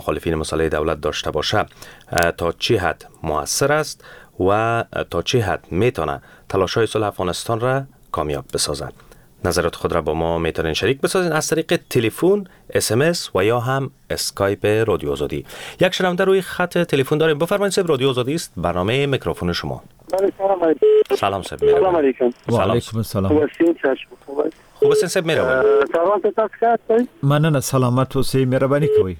مخالفین مسئله دولت داشته باشه تا چه حد مؤثر است و تا چه حد میتونه تلاش‌های صلح افغانستان را کامیاب بسازه. نظرات خود را با ما میتونین شریک بسازین از طریق تلفن، SMS و یا هم اسکایپ رادیو آزادی. یک شنونده روی خط تلفن داریم. بفرمایید صاحب، رادیو آزادی است، برنامه میکروفون شما. سلام صاحب. سلام علیکم. و علیکم السلام. خوب هستین صاحب؟ مهربانی. سلام تاسو. مننه، سلامت اوسئ، مهرباني کوئ.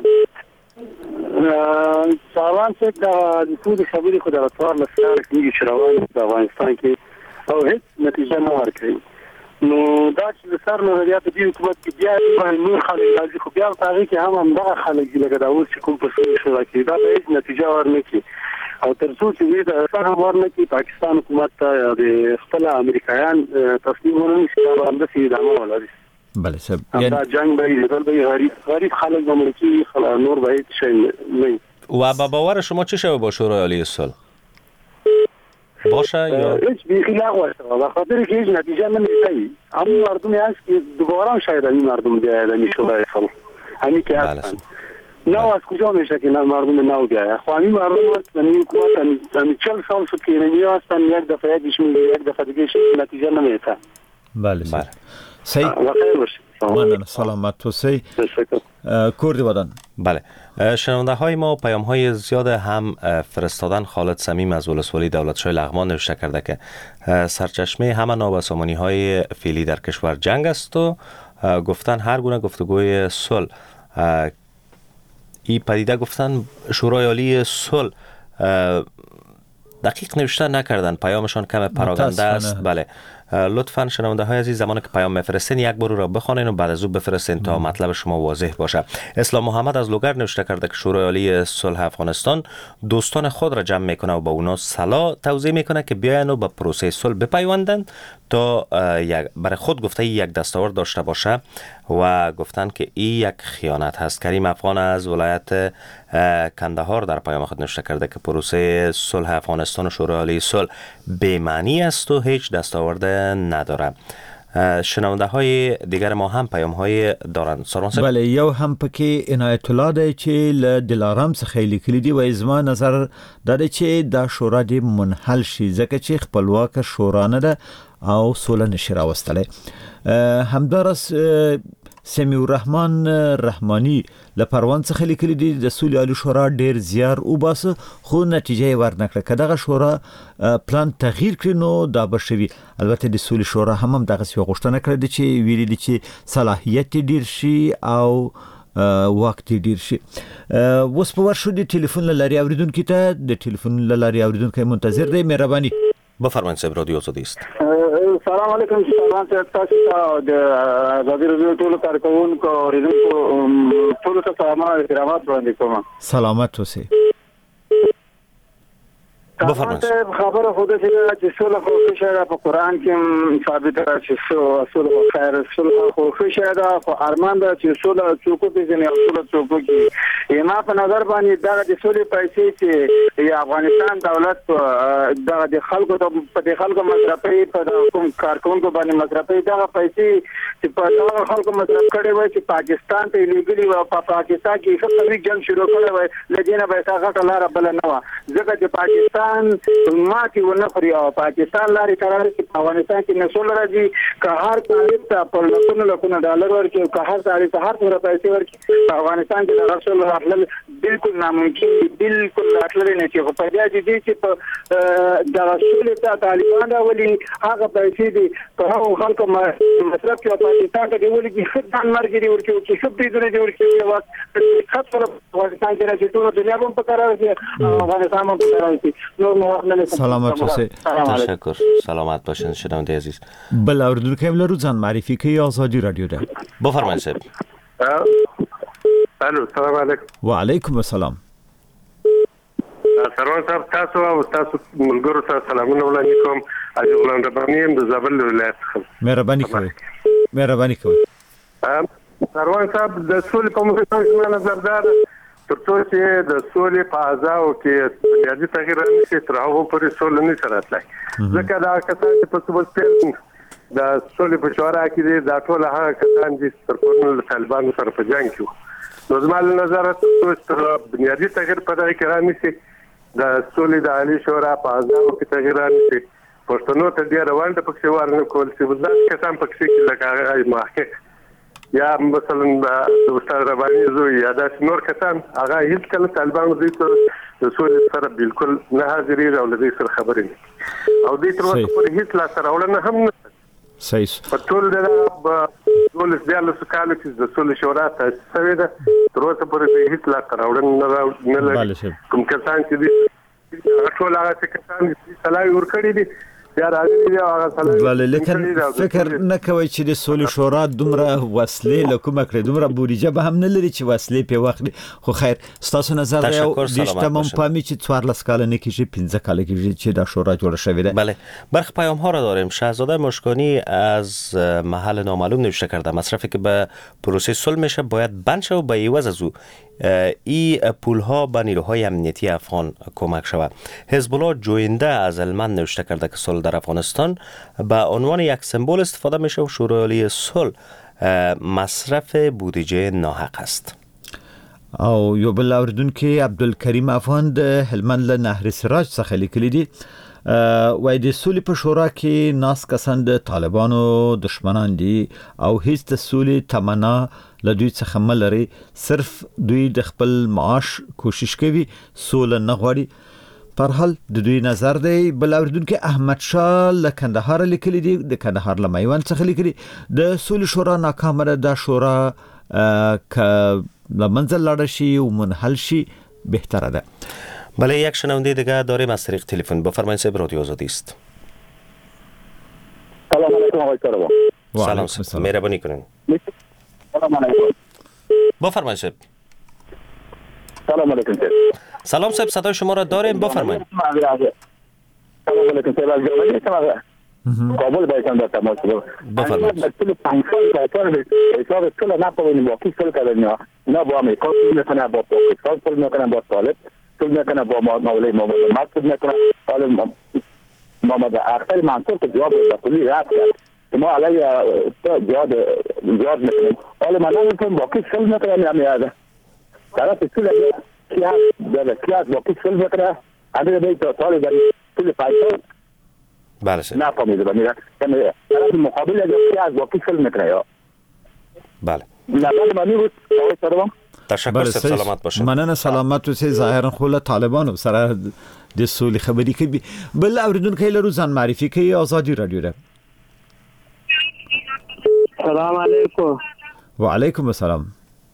سلام څه د ټول خبرې خو د اطوار لپاره کیږي چې روان د افغانستان کې او هیڅ نتیجه نه ورکوي. نو دا چې د سر نو بیا په دې حکومت کې بیا نور خلک راځي، خو بیا په هغه کې هم دغه خلک دي لکه دا اوس چې کوم په څه شو راکړي، دا هیڅ نتیجه ورنکړي. او تر څو چې د سر ورنکړي پاکستان حکومت ته د خپل امریکایان تسلیم ورنکړي، دا هم د ادامه ولري. بله صاحب، دا جنگ به غریب خلک به ملکی خلا نور به هیچ شی نه. و با باور شما چه شده با شورای عالی صلح؟ باشه یا هیچ بیخی نخواهد و خاطر که هیچ نتیجه نمیده. همون مردمی هست که دوباره شاید این مردم بیاید این شورای صلح همین که هستن. نه از کجا میشه که مردم نو بیاید؟ خب همین مردم هست این حکومت همین 40 سال شد که اینجا هستن، یک دفعه یک دفعه دیگه نتیجه نمیده. بله صاحب. صحیح. مننه، سلامت اوسئ. کور دی ودان. بله. شنونده های ما پیام های زیاد هم فرستادن. خالد صمیم از ولسوالی دولتشاه لغمان نوشته کرده که سرچشمه همه نابسامانی های فعلی در کشور جنگ است و گفتن هر گونه گفتگوی صلح این پدیده، گفتن شورای عالی صلح دقیق نوشته نکردن، پیامشان کم پراکنده است. بله، لطفاً شنونده های عزیز زمانی که پیام میفرستین یک بار را بخوانین و بعد از او بفرستین تا مطلب شما واضح باشه. اسلام محمد از لوگر نوشته کرده که شورای عالی صلح افغانستان دوستان خود را جمع میکنه و با اونا صلاح توضیح میکنه که بیاین و به پروسه صلح بپیوندند تا برای خود گفته یک دستاورد داشته باشه و گفتن که این یک خیانت هست. کریم افغان از ولایت کندهار در پیام خود نوشته کرده که پروسه صلح افغانستان و شورای عالی صلح بی معنی است و هیچ دستاورد نداره. شنونده های دیگر ما هم پیام های دارند. بله، یو هم پکې عنایت الله دی چې له دلارام څخه لیکلی دی و زما نظر دا دی چې دا شورا دی منحل شي ځکه چې خپلواک شورا نه ده او سوله نشي راوستلی. همدارس سمیع الرحمن رحمانی له پروان څخه لیکلی دی د سولې عالی شورا ډیر زیار وباسه خو نتیجه یې ورنکړه. که دغه شورا پلان تغییر کړي نو دا به شوي. البته د سولې شورا هم دغسې یوه غوښتنه کړې ده چې ویلي دي چې صلاحیت ډیر شي او وخت ډیر شي. اوس په ورشو د ټلیفون له لارې اوریدونکي ته د ټلیفون له لارې اوریدونکی منتظر دی. مهرباني. بفرمایید صاحب، رادیو آزادی است. سلام علیکم. سلام تاسو ته د آزادی رادیو ټول کارکونکو اوریدونکو ټول ته سلام او احترامات وړاندې کوم. سلامت اوسئ. بفرمایید. خبره خو ده چې صلح خو شاید په قران کې ثابت ده چې صلح خیر، صلح خو شاید خو ارمان ده چې صلح څوک پیژني او صلح څوک کوي. ما په نظر باندې دا د صلح پیسې چې افغانستان دولت دا د خلکو په د خلکو مصرفي په کوم کارکونکو باندې مصرفي دا پیسې چې په هغه خلکو مصرف کړي وای چې پاکستان ته لیګلی و په پاکستان کې څه جنگ شروع کړي وای لدینه به هغه لاره بل نه و ځکه چې پاکستان ماتی ونه خوري او پاکستان لاري قرار چې افغانستان کې نسول راځي که هر طالب ته په لکونو ډالر ورکړي که هر طالب ته هر څومره پیسې ورکړي افغانستان کې د رسول راتلل بالکل ناممکن دي، بالکل راتلل نه چې په دې دي چې په د رسول ته طالبان راولي هغه پیسې دي په هغه خلکو مصرف کې پاکستان ته دی ولې چې خدای مرګ دی ورکړي چې شپ دې دی ورکړي وخت خاصه افغانستان کې راځي ټول دنیا هم په قرار دي افغانستان هم په قرار دي. سلامت اوسئ. تشکر. سلامت باشین شنونده عزیز. بل اوریدونکو هم لرو ځان معرفي کوي. آزادی رادیو ده. بفرمایید صاحب. الو، سلام علیکم. و علیکم السلام. سروان صاحب تاسو او تاسو ملګرو ته سلامونه وړاندې کوم. از غلام رباني هم د زابل ولایت څخه. مهرباني کوئ. مهرباني کوئ. سروان صاحب د سولې په موضوع کې نظر دار ترڅو چې د سولې په اعضاو کې بنیادي تغییر رانشي تر هغه پورې سوله نه راتلای. ځکه دا کسان چې په سوبسپل د سولې په شورا کې دي دا ټول هغه کسان دي چې تر کومه طالبانو سره په جنگ کې روزمال نظر بنیادی تغییر پیدا کړی د سولې د عالی شورا په اعضاو کې تغییر راځي پښتنو ته ډیر روان د پکې ورنه کول چې بلدا کسان پکې کې لکه محقق یا مثلا د استاد رباني زو یا د نور کسان هغه هیڅ کله طالبانو دوی ته د سولې سره بالکل نه حاضرې او د دې سره خبرې او دې تر اوسه پورې هیڅ لا سره ولنه هم صحیح په ټول د ټول ځل کالو چې د سولې شورا تاسیس شوې ده تر اوسه پورې هیڅ لا سره ولنه نه لري کوم کسان چې دي ټول هغه کسان چې سلای ورکړي دي یا راځي دی هغه سلام بله لیکن فکر نه کوي چې د سولې شورا دومره وسلې لکه کړې دومره بودیجه به هم نه لري چې وسلې په وخت خو خیر ستاسو نظر دی او د تمام پامی چې 14 کال نه کیږي 15 کال کیږي چې د شورا جوړه شوې ده. بله برخی پیام ها را داریم. شهزاده مشکانی از محل نامعلوم نوشته کرده مصرفی که به پروسه صلح میشه باید بند شه و به عوض از او ای پول ها به نیروهای امنیتی افغان کمک شود. حزب الله جوینده از المند نوشته کرده که صلح در افغانستان به عنوان یک سمبل استفاده میشه و شورای صلح مصرف بودجه ناحق است. او یو بل اوردونکو عبدالکریم افغان د هلمند له نهر سراج څخه لیکلی دی وای د سولې په شورا کې ناس کسان د طالبانو دشمنان دي او هیڅ د سولې تمنا له دوی څخه ملري صرف دوی د خپل معاش کوشش کوي سولې نه غواړي. پر حال د دوی نظر دی. بل اوردونکو احمد شاه له کندهار لیکلی دی د کندهار له میوند څخه لیکلی د سولې شورا ناکامه ده. د شورا ک لمنزل لاړ شي او منحل شي بهتره ده. بله یک شنونده دیگه داریم از طریق تلفن. بفرمایید صاحب رادیو آزادی است. سلام علیکم آقای طالبان. سلام صاحب مهربانی کنین. سلام علیکم. بفرمایید صاحب. سلام علیکم. سلام صاحب صدای شما را داریم بفرمایید. سلام علیکم صاحب. کابل بایستم در تماس بفرمایید. طول 5 سال حساب طول نپوینیم با کی سال کردن نه با امریکا سال میکنه با پاکستان سال میکنه با طالب سال میکنه با مولوی محمد مات سال میکنه حالا محمد اختر منصور که جواب در کلی رد کرد ما علیه جواد میکنیم حالا من نمیتونم با کی سال میکنه نمیاده طرف سال کیاس با کی سال میکنه اندر بیت طالب طول 5 سال بله سر نفهمیده بمیره طرف مقابل اگر کیاس با کی سال میکنه یا بله نظر منی بود آقای طالبان. تشکر صاحب سلامت باشید. مننه سلامت اوسئ. ظاهرا خو له طالبانو سره د سولې خبرې کوي. بل اوریدونکو له روزان معرفي کوي آزادی رادیو ده. سلام علیکم. وعلیکم السلام.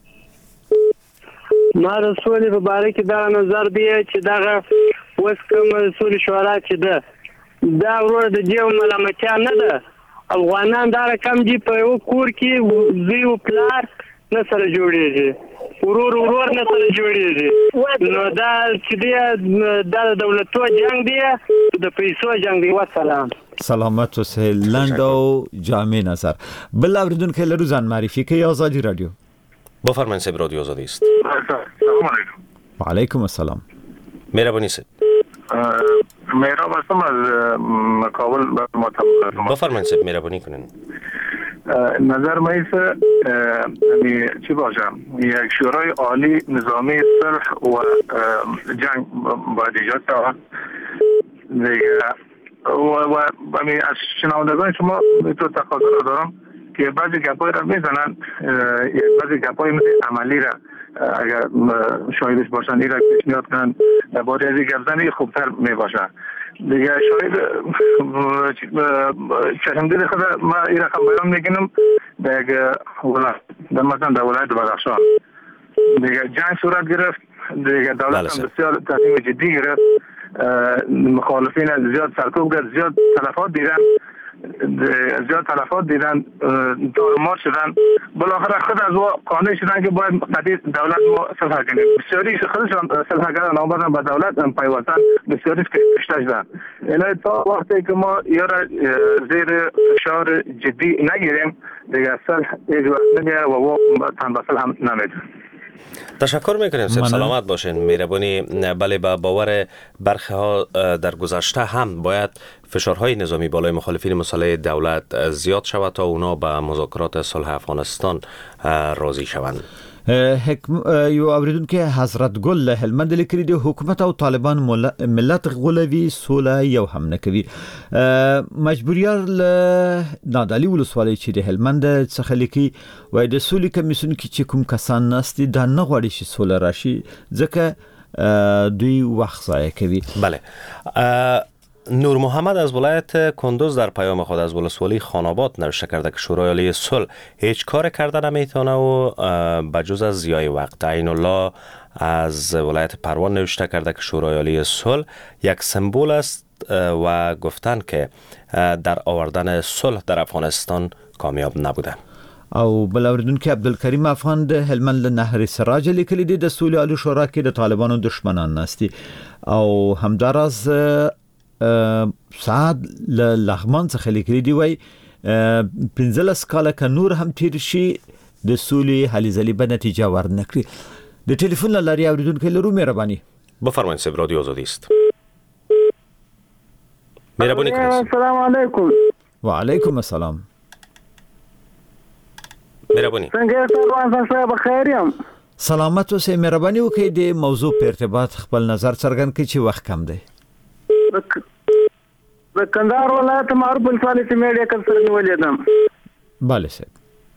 ما رسول مبارک دا نظر دی چې دا وس کوم سولې شورا چې ده دا ورور د دیو ملامتیا نه ده. افغانان دا کم دي په یو کور کې زوی او پلار نه سره جوړیږي ورور نه سره جوړیږي نو دا چې دی د دولتو جنگ دی د پیسو جنگ دی. والسلام. سلامت اوسئ. لنډ او جامع نظر. بل اوریدونکو له روزان معرفي کوي آزادی رادیو. بفرمایید صاحب رادیو آزادی است. سلام علیکم. وعلیکم السلام. مهربانی صاحب. مهراب هستم از کابل بفرمایید صاحب مهربانی کنین. نظر مایسه چی باشه یک شورای عالی نظامی صلح و جنگ باید ایجاد شود و از شنوندگان شما تو تقاضا رو دارم که بعضی گپای را میزنن بعضی گپای مثل عملی را اگر شاهدش باشن این را پیشنهاد کنن باید از این گپ زنی خوبتر می باشه دیگه. شاید چشمدید خود ما این رقم بیان میکنم دیگه در مثلا در ولایت بدخشان دیگه جنگ صورت گرفت دیگه دولت هم بسیار تصمیم جدی گرفت مخالفین زیاد سرکوب کرد زیاد تلفات دیدن تارمار شدن بالاخره خود از قانع شدن که باید قضیه دولت ما صلح کنیم. بسیاری خودشان صلح کردن آمدن به دولت پیوستن بسیاری کشته شدن. اینا تا وقتی که ما یارا زیر فشار جدی نگیریم دیگه صلح هیچ وقت نمیاد و تن به صلح هم نمیده. تشکر میکنیم صاحب سلامت باشین مهربانی. بله با باور برخی ها در گذشته هم باید فشارهای نظامی بالای مخالفین مسلح دولت زیاد شود تا اونا به مذاکرات صلح افغانستان راضی شوند. یو اوریدونکو حضرت ګل له هلمند لیکلي دی حکومت او طالبان ملت غولوي سوله یو هم نه کوي. مجبوریار له نادعلي ولسوالۍ چې د هلمند څخه لیکي وای د سولې کمیسیون کې چې کوم کسان ناست دي دا نه غواړي چې سوله راشي ځکه دوی وخت ضایع کوي. بله. نور محمد از ولایت کندوز در پیام خود از ولسوالی خاناباد نوشته کرده که شورای عالی صلح هیچ کار کرده نمیتونه و بجز از ضیاع وقت. عین الله از ولایت پروان نوشته کرده که شورای عالی صلح یک سمبل است و گفتن که در آوردن صلح در افغانستان کامیاب نبوده. او بل اوریدونکو عبدالکریم افغان د هلمند له نهر سراج لیکلي دي د سولې عالی شورا کې د طالبانو دشمنان ناستي او همداراز سعد لغمان څخه لیکلي دی وای 15 کاله ک نور هم تیر شي د سولې حل ځلې به نتیجه ورنکړي. د ټلیفون لاري اوریدونکو لرو مهرباني. بفرمایید سب رادیو آزادی است. مهربانی کنید. السلام علیکم. و علیکم السلام. مهربانی. څنګه تاسو صاحب خیر یم؟ سلامت اوسئ. مهرباني وکړئ د موضوع په ارتباط خپل نظر څرګند کړئ چې وخت کم دی. د کندهار ولایت معروف ولسوالۍ چې میډیا کلسر نیولې ده. بله صاحب.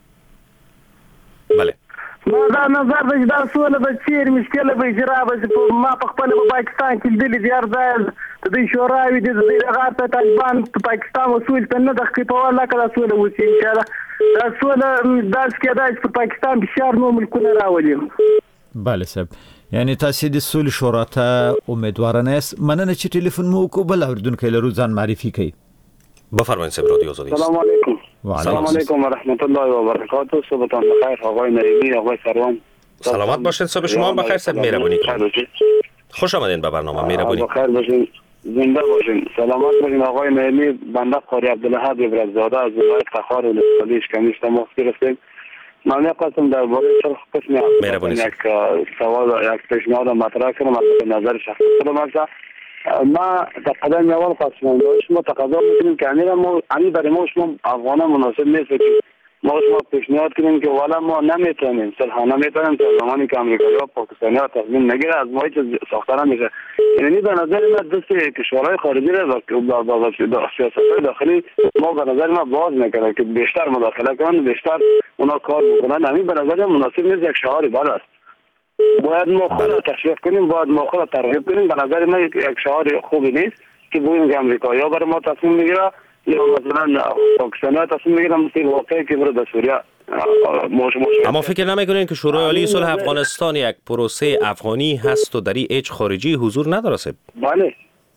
بله. ما دا نظر د دا سوله به چیر مشکله به اجرا به ما په خپل پاکستان کې دلی دی ارزل د دې شوراوي د دې غاټه طالبان په پاکستان وسول ته نه د خپل الله کله سوله وسی ان شاء الله دا سوله داس کې دا په پاکستان بشار نو ملکونه راولي. بله صاحب. یعنی تاسو د سولې شورا ته امیدوارانه است. مننه چې ټلیفون مو وکړ. بل اوریدونکو لرو ځان معرفي کړئ. بفرمایید سب رادیو آزادی. سلام علیکم. سلام علیکم و رحمت الله و برکاته. صبحتون بخیر آقای نریمی، آقای سروان. سلامت باشید. صبح شما هم بخیر. سب مهربانی کنید. خوش آمدین به برنامه. مهربانی. بخیر باشین. زنده باشین. سلامت باشین آقای نریمی. بنده قاری عبدالحق ابراهیمزاده از ولایت تخار ولسوالی اشکمیش تماس گرفتیم. من یقصم درباره صلح قسمی یک سوال یک پیشنهاد مطرح کردم از نظر شخصی خودم. ما تقدم اول خواستم شما تقاضا میکنیم که امیر برای ما شما افغانان مناسب نیست که ما شما پیشنهاد کنیم که والا ما نمیتونیم صلح نمیتونیم تا زمانی که امریکایی ها پاکستانی ها تصمیم نگیره از ما هیچ ساختن نمیشه. یعنی به نظر من دست کشورهای خارجی را با سیاست‌های داخلی ما به نظر من باز میکنه که بیشتر مداخله کنن، بیشتر اونا کار بکنن. همین به نظر من مناسب نیست. یک شعار بال است. باید ما خود تشویق کنیم، باید ما خود ترغیب کنیم. به نظر من یک شعار خوبی نیست که بگوییم که امریکایی‌ها برای ما تصمیم میگیره یا مثلا پاکستانی‌ها تصمیم میگیرن مثل واقعی که برای سوریه. اما فکر نمیکنین که شورای عالی صلح افغانستان یک پروسه افغانی هست و در هیچ خارجی حضور نداره؟ بله.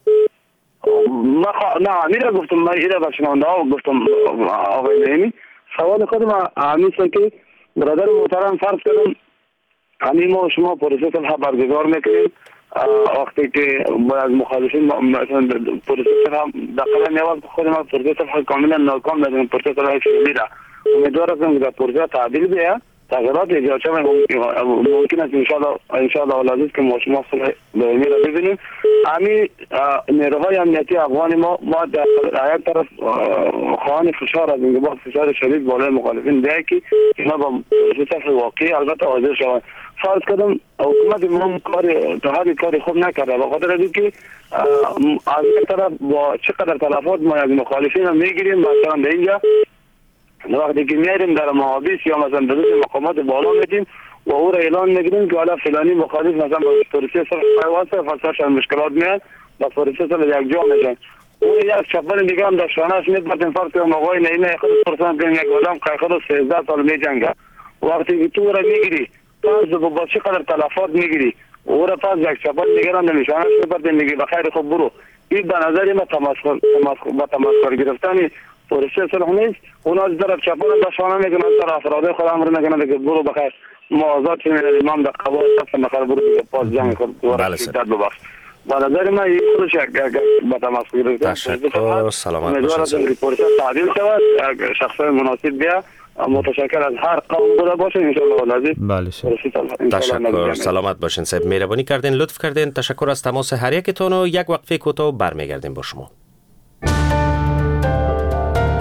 نه میره گفتم من ایره بشنونده ها گفتم آقای نعیمی سوال خودم همیشه که برادر محترم فرض کردم همین ما شما پروسه صلح برگزار میکنیم وقتی که باید مخالفین مثلا پروسه صلح دقیقا میواد خود ما پروسه صلح کاملا ناکام دادیم. پروسه صلح شدیده را امیدوار هستم که پروسه تعدیل بیه تغییرات ایجاد شود. ممکن است ان شاء الله العزیز که ما شما صلح دائمی را ببینیم. همین نیروهای امنیتی افغان ما در یک طرف خواهان فشار از اینکه با فشار شدید بالای مخالفین بیه که اینا با پروسه صلح واقعی البته حاضر شوند. فرض کردم حکومت ما کاری خوب نکرده به خاطر اینکه از یک طرف با چقدر تلفات ما از مخالفین هم میگیریم. مثلا به اینجا وقتی که میاریم در محابس یا مثلا به مقامات بالا میدیم و او را اعلان میگیریم که حالا فلانی مخالف مثلا با پروسه صلح واسه فسادشان مشکلات میاد با پروسه صلح یک جا میشن. اون یک چپل دیگه هم در شانه‌اش میپرتیم. فرض کنم آقای نعیمی خود پرسان کنیم یک آدم که خود 13 سال میجنگه وقتی که تو را میگیری پس با چقدر تلفات میگیری او را پس یک چپل دیگه هم نمیشانش میپرتیم میگی بخیر خوب برو. این به نظر من تمسخر گرفتن پروسه صلح نیست. اونا از طرف چپل داشتن میگن از طرف افراد خود امر میکنن که برو بخیر ما آزاد شیم. امام در قبال صف نخر برو پاس جنگ خود دوباره شدت ببخش. به نظر من این خودش یک با تمسخر گرفتن. تشکر. سلامت باشید. پروسه تعدیل شود شخص مناسب بیا. متشکر از هر قوم بوده باشه ان شاء الله العزیز. بله تشکر. سلامت باشین صاحب. مهربانی کردین، لطف کردین. تشکر از تماس هر یکتون و یک وقفه کوتاه برمیگردیم با شما.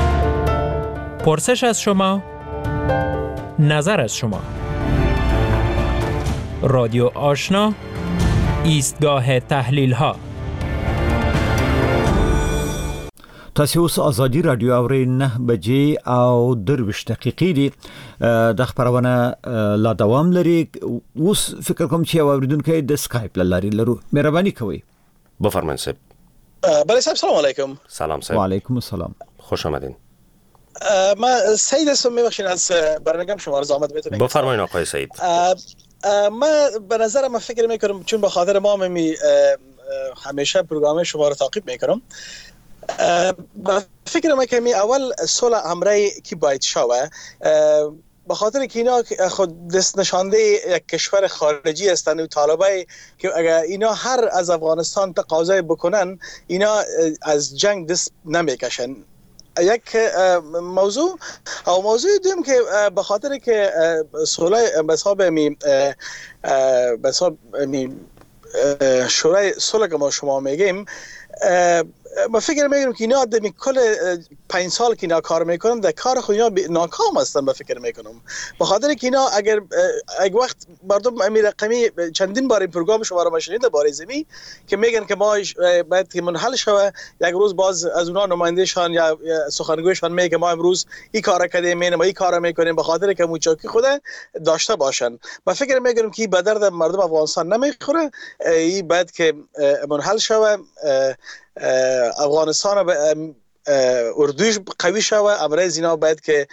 پرسش از شما، نظر از شما. رادیو آشنا، ایستگاه تحلیل ها. تاسو اوس ازادي رادیو اورئ 9 بجې او 23 دقیقې دي د خبرونه لا دوام لري. اوس فکر کوم چې اوریدونکو د اسکایپ لاري لرو، مهرباني کوئ. بفرمایید صاحب. بله صاحب سلام علیکم. سلام صاحب. و علیکم السلام. خوش آمدین. ما سید هستم، میبخشید از برنامه شما رو زحمت میتونید. بفرمایید آقای سید. ما به نظر من فکر میکنم چون به خاطر ما همیشه برنامه شما رو تعقیب میکنم، فکر میکنم اول صلح امری کی باید شوه، به خاطر که اینا خود دست نشانده یک کشور خارجی هستند و طالبای که اگر اینا هر از افغانستان تقاضای بکنن اینا از جنگ دست نمیکشن. یک موضوع او موضوع دوم که به خاطر که صلح به حساب شورای صلح که ما شما میگیم، ما فکر میکنم که اینا در کل 5 سال که اینا کار میکنن در کار خود اینا ناکام هستن. ما فکر میکنم به خاطر که اینا اگر یک وقت مردم امیر رقمی چندین بار این پروگرام شما رو شنیده بار زمین که میگن که ما باید که منحل شوه، یک روز باز از اونها نمایندهشان یا سخنگویشان میگه ما امروز این کار کردیم، ما این کار میکنیم، به خاطر که موچاکی خود داشته باشن. ما فکر میکنم که به درد مردم افغانستان نمیخوره، این باید که منحل شوه، افغانستان اردوش قوی شوه، امروز اینا باید که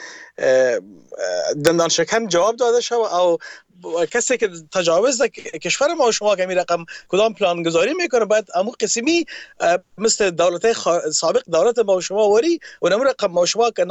دندان شکن جواب داده شوه او کسی که تجاوز کشور ما و شما که می رقم کدام پلان گذاری میکنه باید امو قسمی مثل دولت سابق دولت ما و شما وری و نمو رقم ما و شما که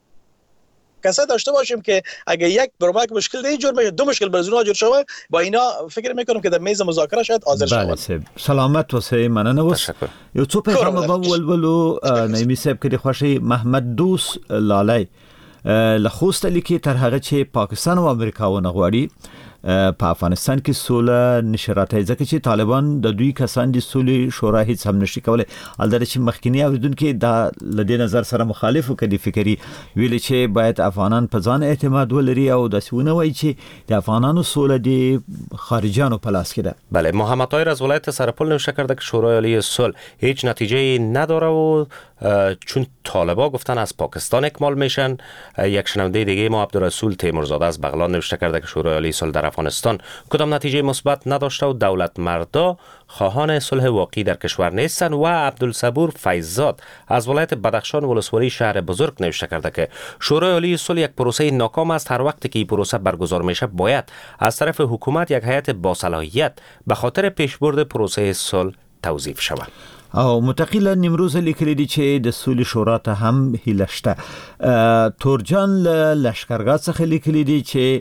کسا داشته باشیم که اگه یک برمک مشکل ده جور میشه، دو مشکل برزونا جور شوه، با اینا فکر میکنم که در میز مذاکره شاید حاضر شوند. بله سلامت واسه مننه. وس یو څو پیغام به ولولو نایمی صاحب کې د خوشي محمد دوس لالی لخوست لیکي تر هغه چې پاکستان او امریکا ونه غواړي په افغانستان کې سوله نشراته، ځکه چې طالبان د دوی کسان د سولې شورا هیڅ هم نشي کولای. البته چې مخکینی اوریدونکو دا لدې نظر سره مخالف وکړي فکری ویل چې باید افغانان په ځان اعتماد ولري او د سونه وای چې د افغانانو سوله د خارجيانو په لاس کې ده. بله، محمد طاهر از ولایت سرپل نوشته کرده که شورای عالی صلح هیچ نتیجه نداره و چون طالبا گفتن از پاکستان اکمال میشن. یک شنونده دیگه ما عبدالرسول تیمورزاده از بغلان نوشته کرده که شورای عالی صلح در افغانستان کدام نتیجه مثبت نداشته و دولت مردا خواهان صلح واقعی در کشور نیستن. و عبدالصبور فیضزاد از ولایت بدخشان ولسوالی شهر بزرگ نوشته کرده که شورای عالی صلح یک پروسه ناکام است. هر وقتی که این پروسه برگزار میشه باید از طرف حکومت یک هیئت با صلاحیت به خاطر پیشبرد پروسه صلح توظیف شود. او متقیلا نیمروز لیکلی دی چې د سولې شورا ته هم هیله شته. تورجان لشکرګاه څخه لیکلی دی چې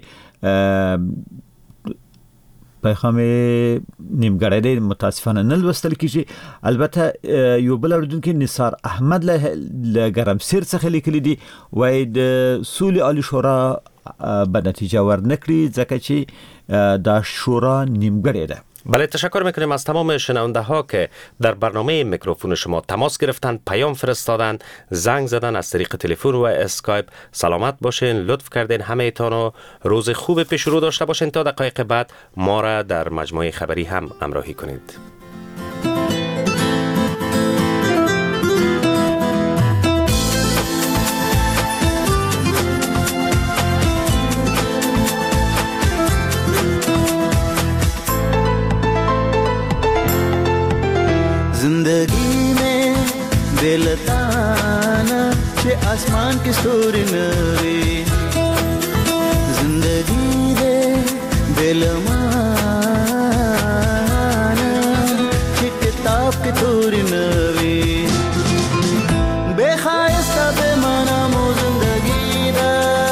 پیغام نیمګړی دی، متاسفانه نه لوستل کیږي. البته یو بل اردوونکی نثار احمد له ګرمسیر څخه لیکلی دی وای د سولې عالی شورا به نتیجه ورنکړي ځکه چې دا شورا نیمګړی ده. بله، تشکر میکنیم از تمام شنونده ها که در برنامه میکروفون شما تماس گرفتن، پیام فرستادن، زنگ زدن از طریق تلفن و اسکایپ. سلامت باشین، لطف کردین همه ایتان و روز خوب پیش رو داشته باشین. تا دقایق بعد ما را در مجموعه خبری هم همراهی کنید. जिंदगी में दिलताना चे आसमान की स्टोरी नवी, जिंदगी दे दिलमाना चे किताब की तोरी नवी, बेखायस्ता बेमाना मो जिंदगी दा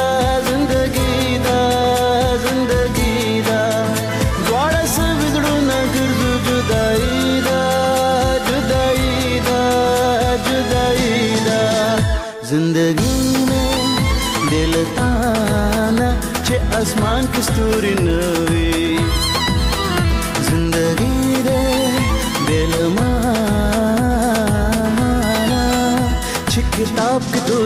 द्वारा से बिगड़ू न गिरजू जुदाई जिंदगी में दिल ताना चे आसमान की स्टोरी नवी, जिंदगी दे दिल माना चे किताब की तोरी नवी.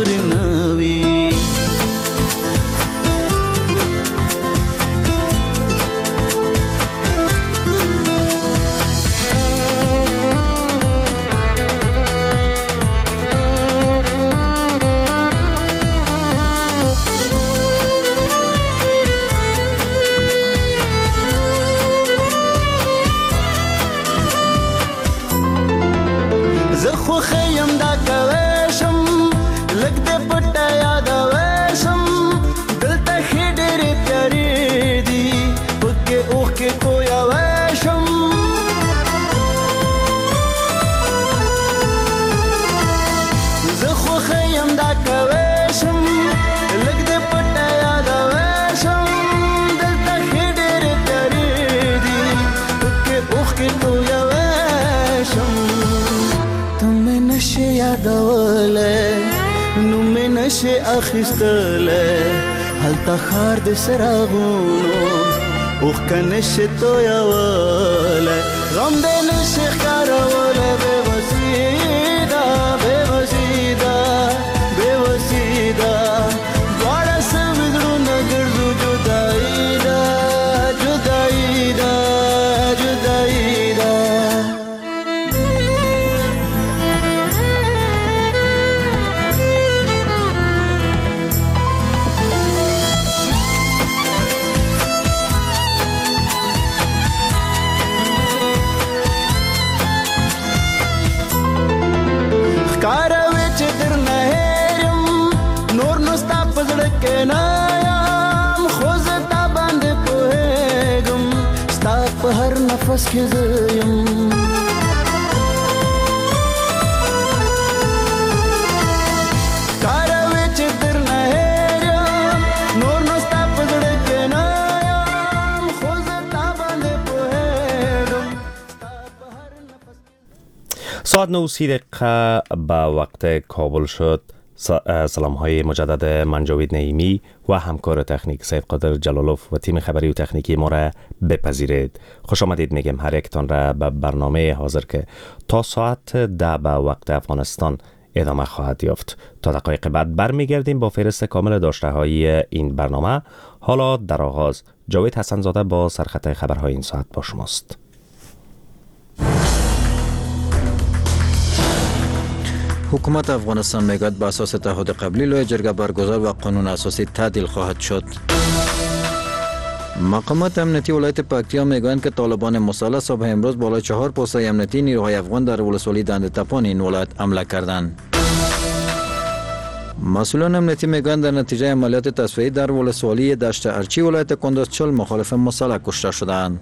خو خیم دا کوشم لګ دې پټه یاد وشم دلته خډېر تیارې دي پکې اوخ کې کویا وشم زه خو خیم دا کوشم لګ دې پټه یاد وشم دلته خډېر تیارې دي پکې اوخ کې کویا وشم تمه نشه یادوله نو مې نشه اخیستله هلته خار د سراغونو اوخ که نشه تویوله غم دې نشه ښکاروله بې وسیده بې وسیده بې وسیده دواړه سوي زړونه ګرځو جدایي ده جدایي ده جدایي ده نفس کې زیم کاروي چې در نه هېرم نور نو ستا په زړه کې نه یم خو زه تا باندې پوهېږم ساعت 9:30 به وقت کابل شد. سلام های مجدد من جاوید نعیمی و همکار تکنیک سید قادر جلالوف و تیم خبری و تکنیکی ما را بپذیرید. خوش آمدید میگم هر یکتان را به برنامه حاضر که تا ساعت 10 به وقت افغانستان ادامه خواهد یافت. تا دقایق بعد برمیگردیم با فهرست کامل داشته های این برنامه. حالا در آغاز جاوید حسن زاده با سرخط خبرهای این ساعت با شماست. حکومت افغانستان میگوید به اساس تعهد قبلی لوی جرگه برگزار و قانون اساسی تعدیل خواهد شد. مقامات امنیتی ولایت پکتیا میگویند که طالبان مسلح صبح امروز بالای 4 پست امنیتی نیروهای افغان در ولسوالی دنده تپان این ولایت حمله کردند. مسئولان امنیتی میگویند در نتیجه عملیات تصفیه‌ای در ولسوالی دشت ارچی ولایت کندز 40 مخالف مسلح کشته شدند.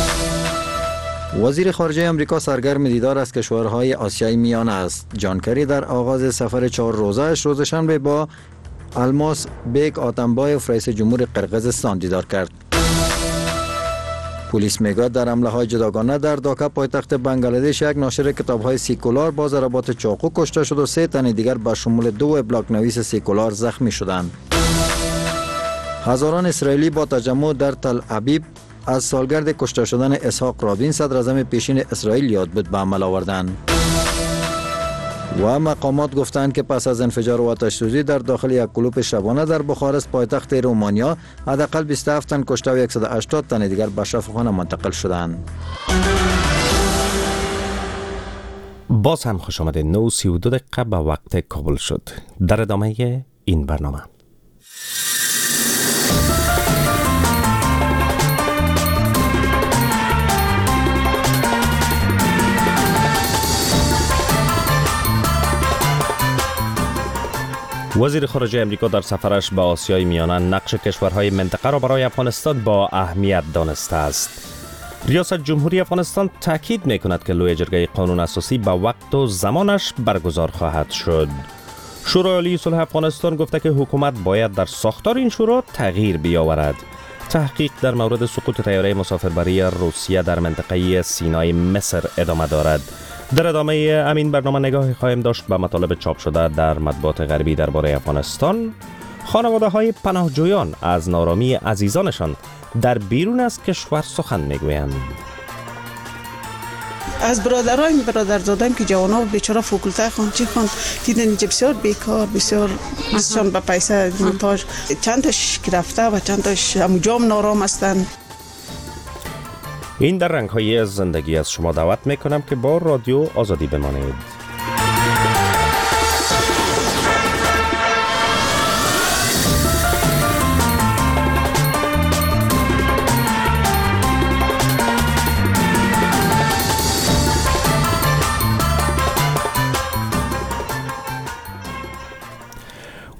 وزیر خارجه امریکا سرگرم دیدار از کشورهای آسیای میانه است. جانکری در آغاز سفر 4 روزه‌اش روز شنبه با الماس بیگ آتمبایوف رئیس جمهور قرقیزستان دیدار کرد. پلیس میگوید در حمله‌های جداگانه در داکا پایتخت بنگلادش یک ناشر کتاب‌های سیکولار با ضربات چاقو کشته شد و 3 تن دیگر به شمول 2 ابلاغ نویس سیکولار زخمی شدند. هزاران اسرائیلی با تجمع در تل ابیب از سالگرد کشته شدن اسحاق رابین صدر اعظم پیشین اسرائیل یاد بود به عمل آوردند. و مقامات گفتند که پس از انفجار و آتش سوزی در داخل یک کلوپ شبانه در بخارست پایتخت رومانیا حداقل 27 تن کشته و 180 تن دیگر به شفاخانه منتقل شدند. باز هم خوش آمده. 9:32 به وقت کابل شد. در ادامه این برنامه وزیر خارجه امریکا در سفرش به آسیای میانه نقش کشورهای منطقه را برای افغانستان با اهمیت دانسته است. ریاست جمهوری افغانستان تاکید می‌کند که لوی جرگه قانون اساسی به وقت و زمانش برگزار خواهد شد. شورای عالی صلح افغانستان گفته که حکومت باید در ساختار این شورا تغییر بیاورد. تحقیق در مورد سقوط طیاره مسافربری روسیه در منطقه سینای مصر ادامه دارد. در ادامه همین برنامه نگاهی خواهیم داشت به مطالب چاپ شده در مطبوعات غربی درباره افغانستان. خانواده‌های پناهجویان از نارامی عزیزانشان در بیرون از کشور سخن میگویند. از برادرزادم که جوانا بیچاره فاکولته خانچی خوان دیدن اینجا بسیار بیکار، بسیار ازشان به پیسه محتاج، چند تاش گرفته و چند تاش همونجام نارام هستند. این در رنگ‌های زندگی از شما دعوت میکنم که با رادیو آزادی بمانید.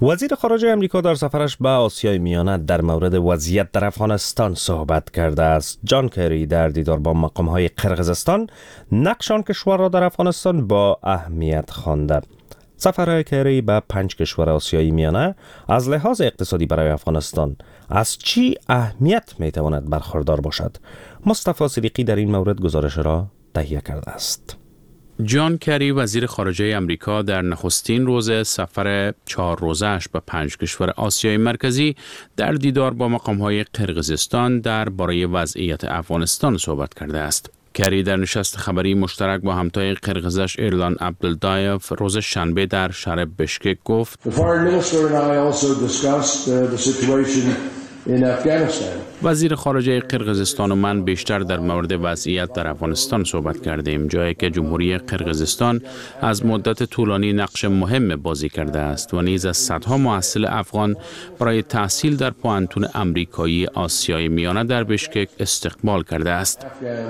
وزیر خارجه امریکا در سفرش به آسیای میانه در مورد وضعیت در افغانستان صحبت کرده است. جان کری در دیدار با مقام‌های قرقیزستان نقش آن کشور را در افغانستان با اهمیت خوانده. سفر کری به 5 کشور آسیایی میانه از لحاظ اقتصادی برای افغانستان از چی اهمیت میتواند برخوردار باشد؟ مصطفی صدیقی در این مورد گزارش را تهیه کرده است. جان کری وزیر خارجه امریکا در نخستین روز سفر 4 روزه‌اش به 5 کشور آسیای مرکزی در دیدار با مقام‌های قرقیزستان درباره وضعیت افغانستان صحبت کرده است. کری در نشست خبری مشترک با همتای قرقیزش ایرلان عبدالدایف روز شنبه در شهر بشکک گفت: وزیر خارجه قرقیزستان و من بیشتر در مورد وضعیت در افغانستان صحبت کردیم، جایی که جمهوری قرقیزستان از مدت طولانی نقش مهم بازی کرده است و نیز از صدها محصل افغان برای تحصیل در پوانتون امریکایی آسیای میانه در بشکک استقبال کرده است.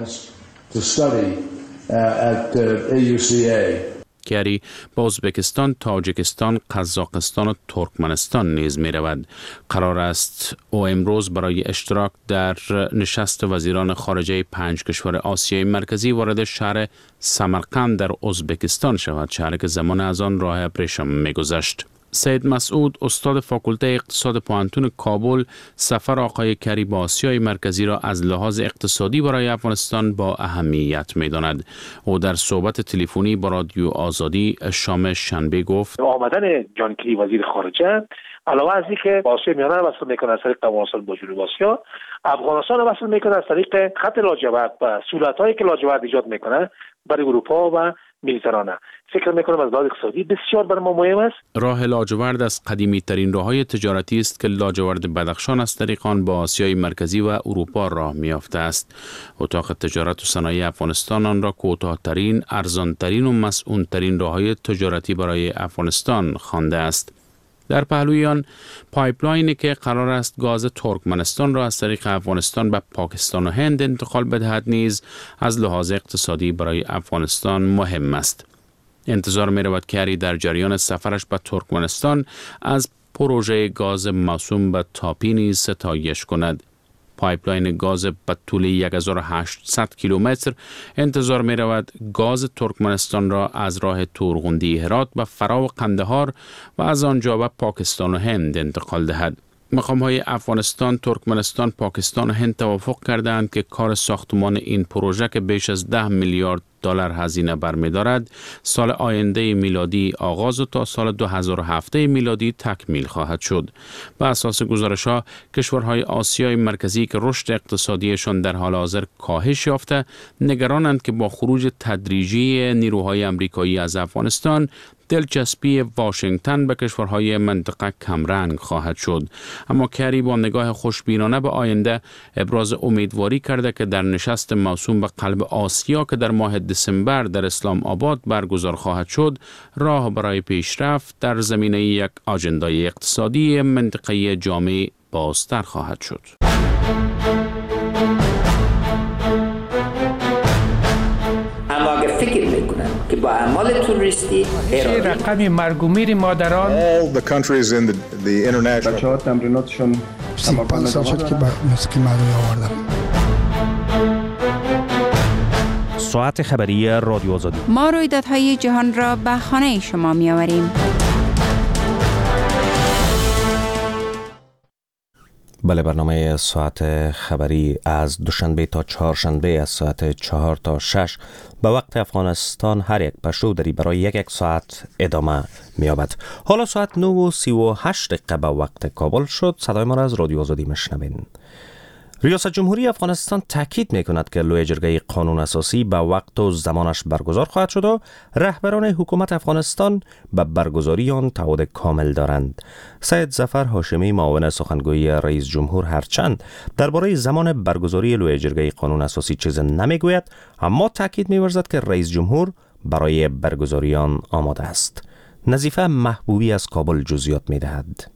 کری با ازبکستان، تاجیکستان، قزاقستان و ترکمنستان نیز می رود. قرار است او امروز برای اشتراک در نشست وزیران خارجه 5 کشور آسیای مرکزی وارد شهر سمرقند در ازبکستان شود، شهری که زمان از آن راه ابریشم می گذشت. سید مسعود استاد فاکولته اقتصاد پوانتون کابل سفر آقای کری با آسیای مرکزی را از لحاظ اقتصادی برای افغانستان با اهمیت می‌داند. او در صحبت تلفنی با رادیو آزادی شام شنبه گفت: آمدن جان کری وزیر خارجه علاوه از اینکه با آسیای میانه وصل میکنه از طریق افغانستان با جنوب آسیا، افغانستان وصل میکنه از طریق خط لاجورد و سهولت‌هایی که لاجورد ایجاد میکنه برای اروپا و مدیترانه. فکر میکنم از لحاظ اقتصادی بسیار برای ما مهم است. راه لاجورد از قدیمی ترین راههای تجارتی است که لاجورد بدخشان از طریق آن با آسیای مرکزی و اروپا راه میافته است. اتاق تجارت و صنایع افغانستان آن را کوتاه‌ترین، ارزان‌ترین و مسئول‌ترین راههای تجارتی برای افغانستان خوانده است. در پهلوی آن پایپلاینی که قرار است گاز ترکمنستان را از طریق افغانستان به پاکستان و هند انتقال بدهد نیز از لحاظ اقتصادی برای افغانستان مهم است. انتظار می رود کری در جریان سفرش به ترکمنستان از پروژه گاز موسوم به تاپی نیز ستایش کند. پایپلاین گاز به طول 1800 کیلومتر انتظار می رود گاز ترکمنستان را از راه تورغوندی هرات به فرا و قندهار و از آنجا به پاکستان و هند انتقال دهد. مقام‌های افغانستان، ترکمنستان، پاکستان و هند توافق کردند که کار ساختمان این پروژه که بیش از 10 میلیارد دلار هزینه برمی‌دارد، سال آینده میلادی آغاز و تا سال 2007 میلادی تکمیل خواهد شد. بر اساس گزارش‌ها، کشورهای آسیای مرکزی که رشد اقتصادیشان در حال حاضر کاهش یافته، نگرانند که با خروج تدریجی نیروهای آمریکایی از افغانستان، دلچسپی واشنگتن به کشورهای منطقه کمرنگ خواهد شد. اما کری با نگاه خوشبینانه به آینده ابراز امیدواری کرده که در نشست موسوم به قلب آسیا که در ماه دسامبر در اسلام آباد برگزار خواهد شد، راه برای پیشرفت در زمینه یک آجندای اقتصادی منطقه‌ای جامع بازتر خواهد شد. اما اگر فکر میکنن که با اعمال توریستی رقم مرگ و میر مادران all the countries in the international بچه‌ها تمریناتشون 35 سال شد که موسیقی مردمی آوردم. ساعت خبری رادیو آزادی. ما رویدادهای جهان را به خانه شما می آوریم. بله، برنامه ساعت خبری از دوشنبه تا چهارشنبه از ساعت 4 تا 6 به وقت افغانستان هر یک پشتودری برای یک ساعت ادامه می‌یابد. حالا ساعت 9:38 به وقت کابل شد. صدای ما را از رادیو آزادی میشنوین. ریاست جمهوری افغانستان تاکید می‌کند که لوی جرگه قانون اساسی به وقت و زمانش برگزار خواهد شد و رهبران حکومت افغانستان به برگزاری آن تعهد کامل دارند. سید ظفر هاشمی معاون سخنگوی رئیس جمهور هرچند درباره زمان برگزاری لوی جرگه قانون اساسی چیز نمیگوید، اما تاکید می‌ورزد که رئیس جمهور برای برگزاری آن آماده است. نظیفه محبوبی از کابل جزئیات می‌دهد.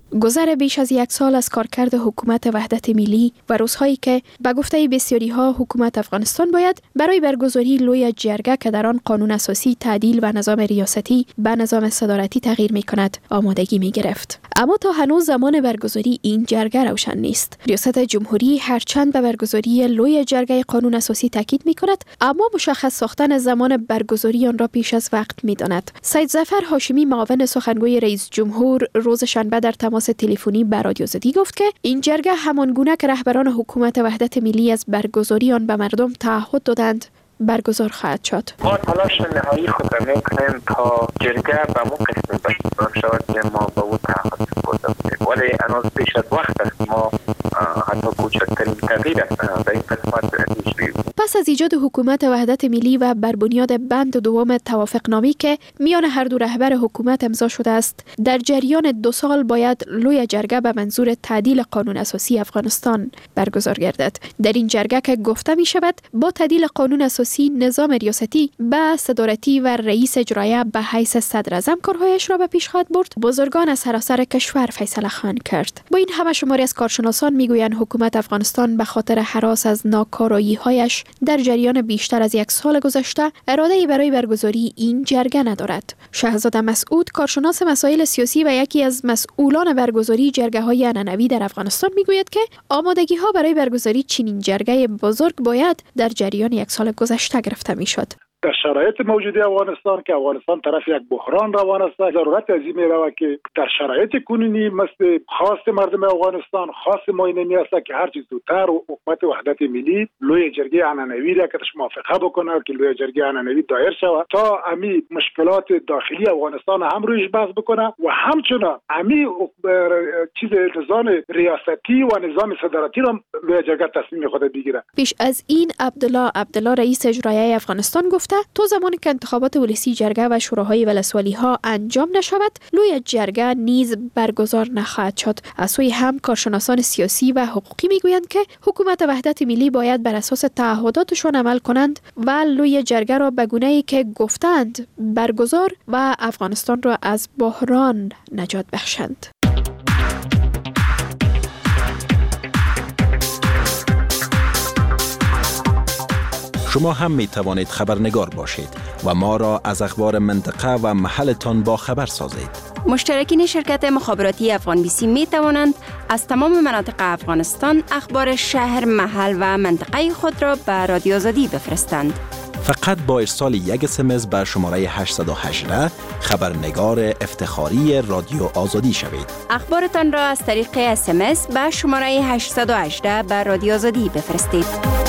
گذر بیش از 1 سال از کارکرد حکومت وحدت ملی و روزهایی که به گفته بسیاری ها حکومت افغانستان باید برای برگزاری لوی جرگه که در آن قانون اساسی تعدیل و نظام ریاستی به نظام صدارتی تغییر می کند آمادگی می گرفت. اما تا هنوز زمان برگزاری این جرگه روشن نیست. ریاست جمهوری هرچند به برگزاری لوی جرگه قانون اساسی تاکید می کند، اما مشخص ساختن زمان برگزاری آن را پیش از وقت می داند. سید ظفر هاشمی معاون سخنگوی رئیس جمهور روز شنبه در تماس تلفنی با رادیو آزادی گفت که این جرگه همان گونه که رهبران حکومت وحدت ملی از برگزاری آن به مردم تعهد دادند برگزار خواهد شد. ما تلاش نهایی خود را میکنیم تا جرگه به مو قسم برگزار شود که ما به او تعهد بودیم، ولی هنوز پیش از وقت است. ما حتی کوچکترین تغییر در این قسمت نمی‌شویم. پس از ایجاد حکومت وحدت ملی و بر بنیاد بند دوم توافقنامه‌ای که میان هر دو رهبر حکومت امضا شده است، در جریان 2 سال باید لوی جرگه به منظور تعدیل قانون اساسی افغانستان برگزار گردد. در این جرگه که گفته می شود با تعدیل قانون اساسی نظام ریاستی به صدارتی و رئیس اجرایی به حیث صدر اعظم کارهایش را به پیش خواهد برد، بزرگان از سراسر کشور فیصله خواهند کرد. با این همه شماری از کارشناسان میگویند حکومت افغانستان به خاطر هراس از ناکارایی‌هایش در جریان بیشتر از 1 سال گذشته اراده‌ای برای برگزاری این جرگه ندارد. شهزاده مسعود، کارشناس مسائل سیاسی و یکی از مسئولان برگزاری جرگه‌های عنعنوی در افغانستان میگوید که آمادگی‌ها برای برگزاری چنین جرگه بزرگ باید در جریان 1 سال گذشته گرفته میشد. در شرایط موجودی افغانستان که افغانستان طرف یک بحران روان است، ضرورت از این می‌رود که در شرایط کنونی مثل خواست مردم افغانستان، خواست ما اینمی است که هر چیز زودتر حکومت وحدت ملی لوی جرگه عنعنوی را که موافقه بکنه که لوی جرگه عنعنوی دایر شود تا امی مشکلات داخلی افغانستان هم رویش بحث بکنه و همچنین امی چیز نظام ریاستی و نظام صدارتی را لوی جرگه تصمیم خود بگیره. پیش از این عبدالله رئیس اجرایی افغانستان گفت تو زمانی که انتخابات ولسی جرگه و شوراهای ولسوالی ها انجام نشود، لوی جرگه نیز برگزار نخواهد شد. از سوی هم کارشناسان سیاسی و حقوقی میگویند که حکومت وحدت ملی باید بر اساس تعهداتشان عمل کنند و لوی جرگه را به گونه‌ای که گفتند برگزار و افغانستان را از بحران نجات بخشند. شما هم می توانید خبرنگار باشید و ما را از اخبار منطقه و محلتان با خبر سازید. مشترکین شرکت مخابراتی افغان بیسی می توانند از تمام مناطق افغانستان اخبار شهر، محل و منطقه خود را به رادیو آزادی بفرستند. فقط با ارسال یک SMS به شماره 818 خبرنگار افتخاری رادیو آزادی شوید. اخبارتان را از طریق SMS به شماره 818 به رادیو آزادی بفرستید.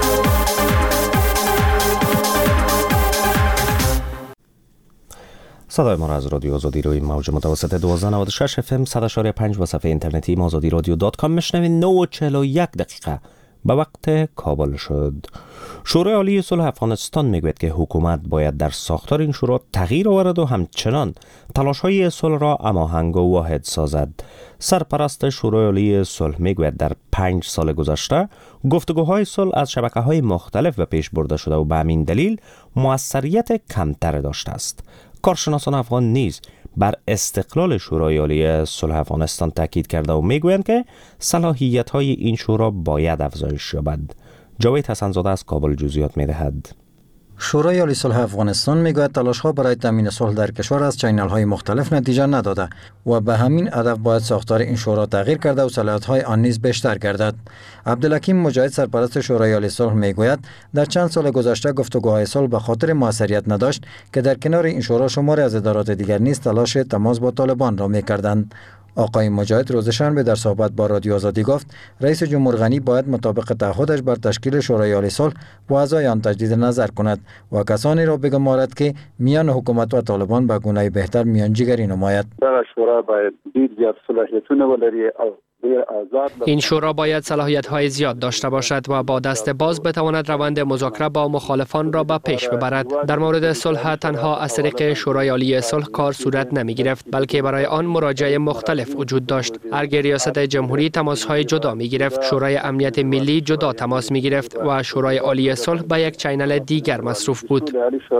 صدای ما را از رادیو آزادی روی موج متوسط 1296 FM 100.5 و صفحه اینترنتی azadirodio.com میشنوید. 9:41 به وقت کابل شد. شورای عالی صلح افغانستان میگوید که حکومت باید در ساختار این شورا تغییر آورد و همچنان تلاش‌های صلح را هماهنگ و واحد سازد. سرپرست شورای عالی صلح میگوید در 5 سال گذشته گفتگوهای صلح از شبکه‌های مختلف به پیش برده شده و به همین دلیل موثریت کمتر داشته است. کارشناسان افغان نیز بر استقلال شورای عالی صلح افغانستان تاکید کرده و میگویند که صلاحیت‌های این شورا باید افزایش یابد. جاوید حسن‌زاده از کابل جزئیات می‌دهد. شورای عالی صلح افغانستان میگوید تلاش‌ها برای تامین صلح در کشور از چینل‌های مختلف نتیجه نداده و به همین هدف باید ساختار این شورا تغییر کرده و صلاحیت‌های آن نیز بیشتر گردد. عبدالحکیم مجاهد سرپرست شورای عالی صلح میگوید در چند سال گذشته گفتگوهای صلح به خاطر موثریت نداشت که در کنار این شورا شماری از ادارات دیگر نیز تلاش تماس با طالبان را می‌کردند. آقای مجاهد روز شنبه در صحبت با رادیو آزادی گفت رئیس جمهور غنی باید مطابق تعهدش بر تشکیل شورای عالی صلح و اعضای آن تجدید نظر کند و کسانی را بگمارد که میان حکومت و طالبان به گونه بهتر میانجیگری نماید. در شورا باید دید زیاد صلاحیتونه ولري او این شورا باید صلاحیت‌های زیاد داشته باشد و با دست باز بتواند روند مذاکره با مخالفان را به پیش ببرد. در مورد صلح تنها از طریق شورای عالی صلح کار صورت نمی‌گرفت، بلکه برای آن مراجع مختلف وجود داشت. ارگ ریاست جمهوری تماس‌های جدا می‌گرفت، شورای امنیت ملی جدا تماس می‌گرفت و شورای عالی صلح به یک چینل دیگر مصروف بود.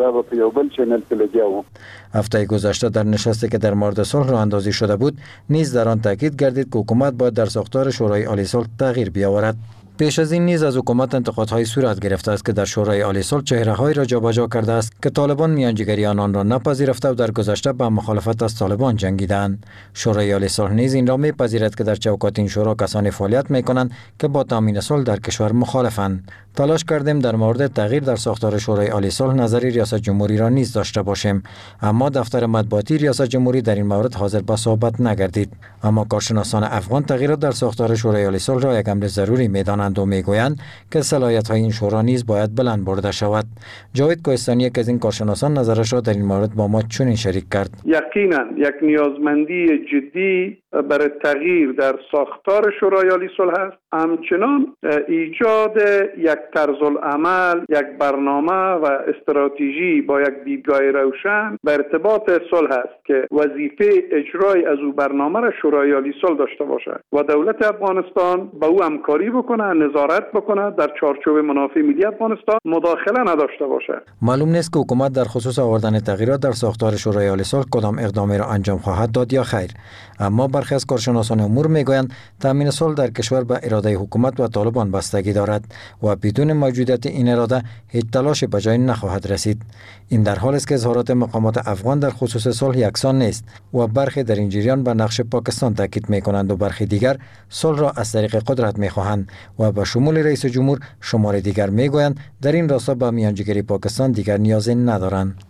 هفته گذشته در نشستی که در مورد صلح راه اندازی شده بود، نیز در آن تاکید گردید که حکومت باید در ساختار شورای عالی صلح تغییر بیاورد. پیش از این نیز از حکومت انتقادهای صورت گرفته است که در شورای عالی صلح چهره‌هایی را جابجا کرده است که طالبان میانجیگری آنان را نپذیرفته و در گذشته به مخالفت از طالبان جنگیدند. شورای عالی صلح نیز این را میپذیرد که در چوکات این شورا کسانی فعالیت میکنند که با تامین صلح در کشور مخالفند. تلاش کردیم در مورد تغییر در ساختار شورای عالی صلح نظری ریاست جمهوری را نیز داشته باشیم، اما دفتر مطبوعاتی ریاست جمهوری در این مورد حاضر به صحبت نگردید. اما کارشناسان افغان تغییرات در ساختار شورای عالی صلح را یک امر ضروری میدانند و میگویند که صلاحیت‌های این شورا نیز باید بلند برده شود. جاوید کوهستانی یک از این کارشناسان نظرش را در این مورد با ما چنین شریک کرد. یقینا یک نیازمندی جدی برای تغییر در ساختار شورای عالی صلح است. همچنان ایجاد یک طرزالعمل، یک برنامه و استراتژی با یک دیدگاه روشن به ارتباط صلح است که وظیفه اجرای از او برنامه را شورای عالی صلح داشته باشد و دولت افغانستان با او همکاری بکنه، نظارت بکنه، در چارچوب منافع ملی افغانستان مداخله نداشته باشد. معلوم نیست که حکومت در خصوص آوردن تغییرات در ساختار شورای عالی صلح کدام اقدامی را انجام خواهد داد یا خیر، اما برخی از کارشناسان امور میگویند تامین صلح در کشور به اراده حکومت و طالبان بستگی دارد و بدون موجودیت این اراده هیچ تلاشی به جای نخواهد رسید. این در حالی است که اظهارات مقامات افغان در خصوص صلح یکسان نیست و برخی در این جریان به نقش پاکستان تاکید میکنند و برخی دیگر صلح را از طریق قدرت میخواهند و به شمول رئیس جمهور شمار دیگر میگویند در این راستا به میانجیگری پاکستان دیگر نیازی ندارند.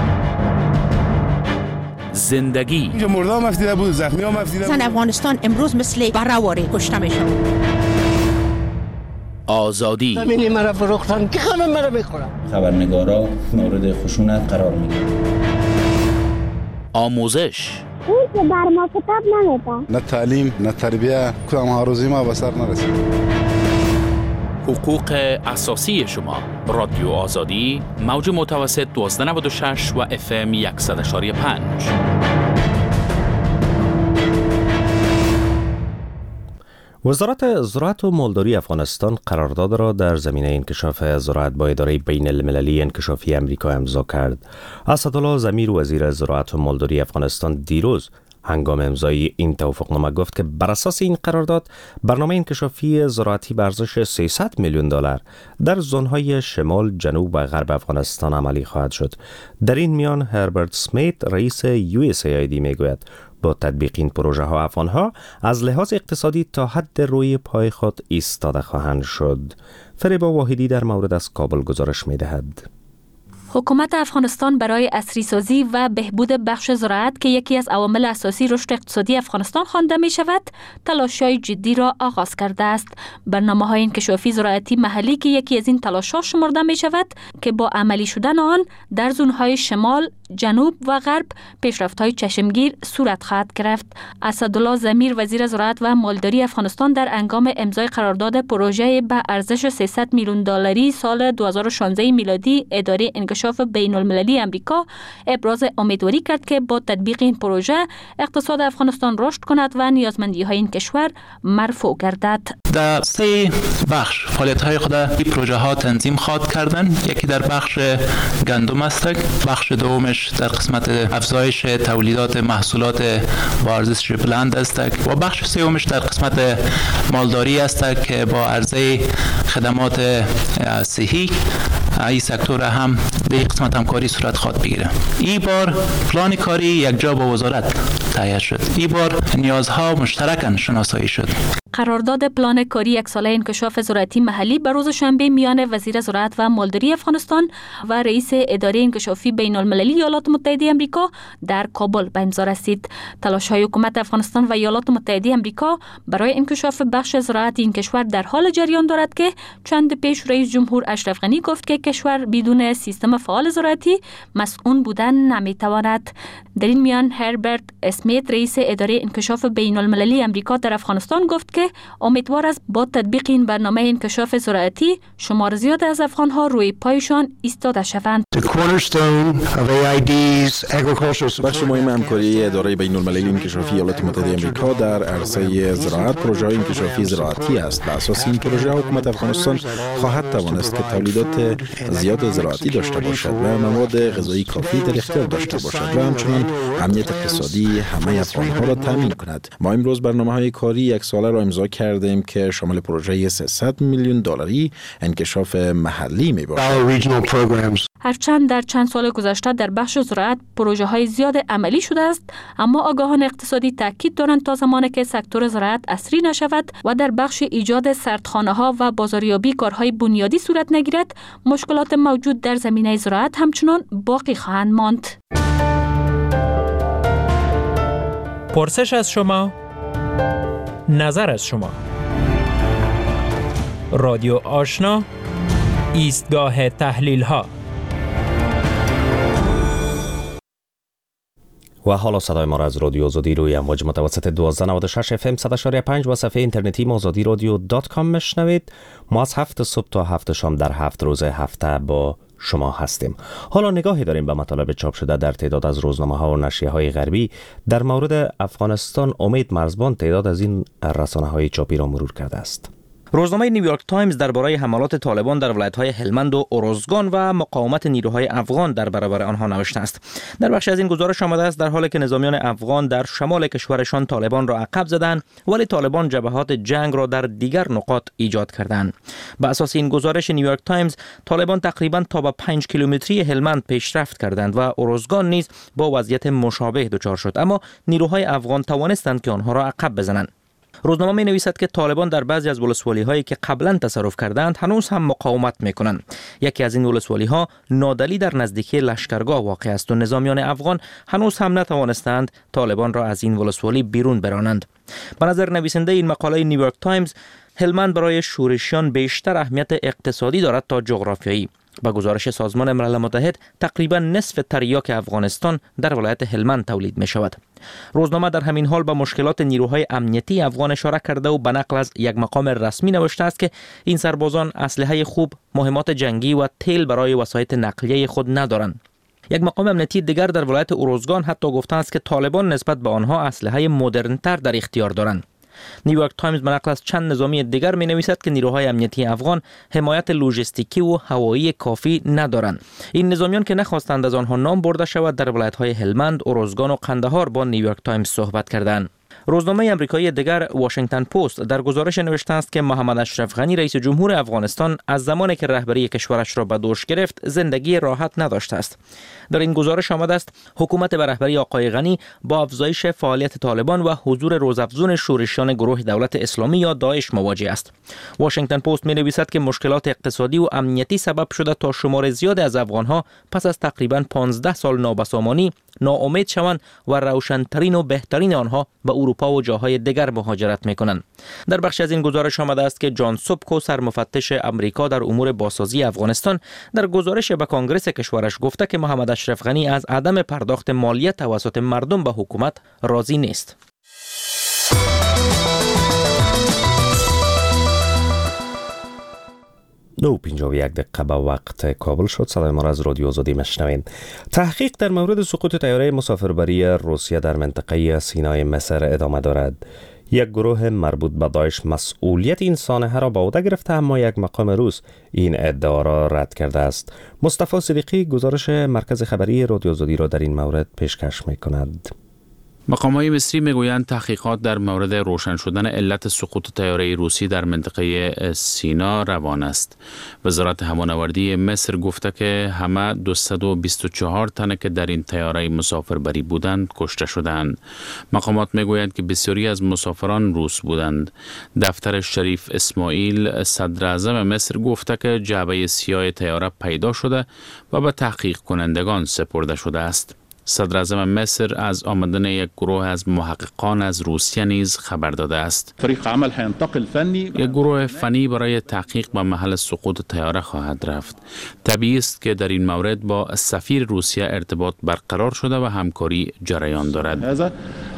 زندگی مردم افتیده بود، زخمی هم افتیده بود. زن افغانستان امروز مثل بره‌واره کشته میشن. آزادی زمین مرا فروختن که همه مرا میخورن. خبرنگارا مورد خشونت قرار میگیرن. آموزش اون که بر ما کتاب نمیده. نه تعلیم، نه تربیه، کدام هاروزی ما به سر نرسید. حقوق اساسی شما. رادیو آزادی، موج متوسط 1296 و FM 100.5. وزارت زراعت و مالداری افغانستان قرارداد را در زمینه انکشاف زراعت با اداره بین المللی انکشافی امریکا امضا کرد. اسدالله ضمیر وزیر زراعت و مالداری افغانستان دیروز هنگام امضای این توافقنامه گفت که بر اساس این قرارداد برنامه انکشافی زراعتی به ارزش 300 میلیون دلار در زونهای شمال، جنوب و غرب افغانستان عملی خواهد شد. در این میان هربرت سمیت رئیس USAID میگوید با تطبیق این پروژه ها افغانها از لحاظ اقتصادی تا حد روی پای خود ایستاده خواهند شد. فریبا واحدی در مورد از کابل گزارش میدهد. حکومت افغانستان برای عصری‌سازی و بهبود بخش زراعت که یکی از عوامل اساسی رشد اقتصادی افغانستان خوانده می شود، تلاش‌های جدی را آغاز کرده است. برنامه‌های انکشافی زراعتی محلی که یکی از این تلاش‌ها شمرده می شود که با عملی شدن آن در زون‌های شمال، جنوب و غرب پیشرفت‌های چشمگیر صورت خواهد گرفت. اسدالله ضمیر وزیر زراعت و مالداری افغانستان در هنگام امضای قرارداد پروژه به ارزش 300 میلیون دلاری سال 2016 میلادی اداره انکشاف بین المللی امریکا ابراز امیدواری کرد که با تطبیق این پروژه اقتصاد افغانستان رشد کند و نیازمندی‌های این کشور مرفوع گردد. در 3 بخش فعالیت‌های خود این پروژه ها تنظیم خواهد کردن. یکی در بخش گندم است، بخش دومش در قسمت افزایش تولیدات محصولات با ارزش بلند است و بخش سومش در قسمت مالداری است که با عرضه خدمات صحی این سکتور هم به قسمت همکاری صورت خواهد بگیره. این بار پلان کاری یک جا با وزارت تهیه شد. این بار نیازها مشترکاً شناسایی شد. قرارداد پلان کاری یک ساله انکشاف زراعتی محلی به روز شنبه میان وزیر زراعت و مالداری افغانستان و رئیس اداره انکشافی بین المللی ایالات متحده آمریکا در کابل به امضا رسید. تلاش‌های حکومت افغانستان و ایالات متحده آمریکا برای انکشاف بخش زراعت این کشور در حال جریان دارد که چند پیش رئیس جمهور اشرف غنی گفت که کشور بدون سیستم فعال زراعتی مسئول بودن نمیتواند. در این میان هربرت اسمیت رئیس اداره انکشاف بین المللی آمریکا در افغانستان گفت که امیدوار است با تطبیق این برنامه انکشاف زراعتی شمار زیاد از افغان‌ها روی پایشان ایستاده شوند. بخش مهم همکاری اداره بین المللی انکشافی ایالات متحده آمریکا در عرصه زراعت پروژه انکشافی زراعتی است. بر اساس این پروژه حکومت افغانستان خواهد توانست که تولیدات زیاد زراعتی داشته باشد و مواد غذایی کافی در اختیار داشته باشد و همچنین امنیت اقتصادی همه افغان‌ها را تامین کند. ما امروز برنامه‌های کاری یک ساله را امضا کردیم که شامل پروژه 300 میلیون دلاری انکشاف محلی می‌باشد. هرچند در چند سال گذشته در بخش زراعت پروژه‌های زیاد عملی شده است، اما آگاهان اقتصادی تاکید دارند تا زمانی که سکتور زراعت عصری نشود و در بخش ایجاد سردخانه‌ها و بازاریابی کارهای بنیادی صورت نگیرد، مشکلات موجود در زمینه زراعت همچنان باقی خواهند ماند. پرسش از شما، نظر از شما. رادیو آشنا، ایستگاه تحلیل ها. و حالا صدای ما را از رادیو آزادی روی امواج متوسط 1296 FM 100.5 و صفحه اینترنتی azadirodio.com میشنوید. ما از 7 صبح تا 7 شام در 7 روز هفته با شما هستیم. حالا نگاهی داریم به مطالب چاپ شده در تعداد از روزنامه‌ها و نشریه‌های غربی. در مورد افغانستان امید مرزبان تعداد از این رسانه‌های چاپی را مرور کرده است. روزنامه نیویورک تایمز درباره حملات طالبان در ولایت‌های هلمند و اروزگان و مقاومت نیروهای افغان در برابر آنها نوشته است. در بخش از این گزارش آمده است در حالی که نظامیان افغان در شمال کشورشان طالبان را عقب زدند، ولی طالبان جبهات جنگ را در دیگر نقاط ایجاد کردند. بر اساس این گزارش نیویورک تایمز، طالبان تقریباً تا به 5 کیلومتری هلمند پیشرفت کردند و اروزگان نیز با وضعیت مشابه دچار شد، اما نیروهای افغان توانستند که آنها را عقب بزنند. روزنامه می نویسد که طالبان در بعضی از ولسوالی هایی که قبلا تصرف کردند هنوز هم مقاومت می کنند. یکی از این ولسوالی ها نادلی در نزدیکی لشکرگاه واقع است و نظامیان افغان هنوز هم نتوانستند طالبان را از این ولسوالی بیرون برانند. به نظر نویسنده این مقاله نیویورک تایمز، هلمند برای شورشیان بیشتر اهمیت اقتصادی دارد تا جغرافیایی. با گزارش سازمان ملل متحد تقریبا نصف تریاک افغانستان در ولایت هلمند تولید می شود. روزنامه در همین حال به مشکلات نیروهای امنیتی افغان اشاره کرده و به نقل از یک مقام رسمی نوشته است که این سربازان اسلحه خوب، مهمات جنگی و تیل برای وسایط نقلیه خود ندارند. یک مقام امنیتی دیگر در ولایت اروزگان حتی گفته است که طالبان نسبت به آنها اسلحه مدرن‌تر در اختیار دارند. نیویورک تایمز به نقل از چند نظامی دیگر می نویسد که نیروهای امنیتی افغان حمایت لوجستیکی و هوایی کافی ندارند. این نظامیان که نخواستند از آنها نام برده شود در ولایت‌های هلمند، اروزگان و قندهار با نیویورک تایمز صحبت کردند. روزنامه آمریکایی دیگر واشنگتن پست در گزارش نوشته است که محمد اشرف غنی رئیس جمهور افغانستان از زمانی که رهبری کشورش را به دوش گرفت زندگی راحت نداشته است. در این گزارش آمده است حکومت به رهبری آقای غنی با افزایش فعالیت طالبان و حضور روزافزون شورشیان گروه دولت اسلامی یا داعش مواجه است. واشنگتن پست می نویسد که مشکلات اقتصادی و امنیتی سبب شده تا شمار زیاد از افغانها پس از تقریباً 15 سال نابسامانی ناامید شوند و روشن‌ترین و بهترین آنها به اروپا و جاهای دیگر مهاجرت می‌کنند. در بخش از این گزارش آمده است که جان سوبکو سرمفتش امریکا در امور بازسازی افغانستان در گزارش به کنگره کشورش گفته که محمد اشرف غنی از عدم پرداخت مالیه توسط مردم به حکومت راضی نیست. 9:51 دقیقه به وقت کابل شد. صدای ما را از رادیو آزادی میشنوین. تحقیق در مورد سقوط طیاره مسافربری روسیه در منطقه سینای مصر ادامه دارد. یک گروه مربوط به داعش مسئولیت این سانحه را به عهده گرفته، اما یک مقام روس این ادعا را رد کرده است. مصطفی صدیقی گزارش مرکز خبری رادیو آزادی را در این مورد پیشکش می‌کند. مقام‌های مصری میگویند تحقیقات در مورد روشن شدن علت سقوط طیاره روسی در منطقه سینا روان است. وزارت هوانوردی مصر گفته که همه 224 تن که در این طیاره مسافربری بودند کشته شدند. مقامات میگویند که بسیاری از مسافران روس بودند. دفتر شریف اسماعیل صدر اعظم مصر گفته که جعبه سیاه طیاره پیدا شده و به تحقیق کنندگان سپرده شده است. صدر اعظم مصر از آمدن یک گروه از محققان از روسیه نیز خبر داده است. یک گروه فنی برای تحقیق به محل سقوط طیاره خواهد رفت. طبیعی است که در این مورد با سفیر روسیه ارتباط برقرار شده و همکاری جریان دارد.